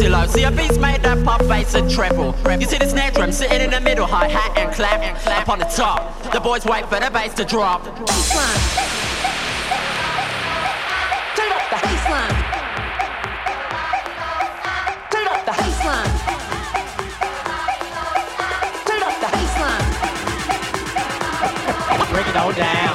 pretty low. See a beat's made that pop bass and treble. You see the snare drum sitting in the middle, hi-hat and clap up on the top. The boys wait for the bass to drop. Baseline. Turn up the baseline. Turn up the baseline. Turn up the baseline. Break it all down.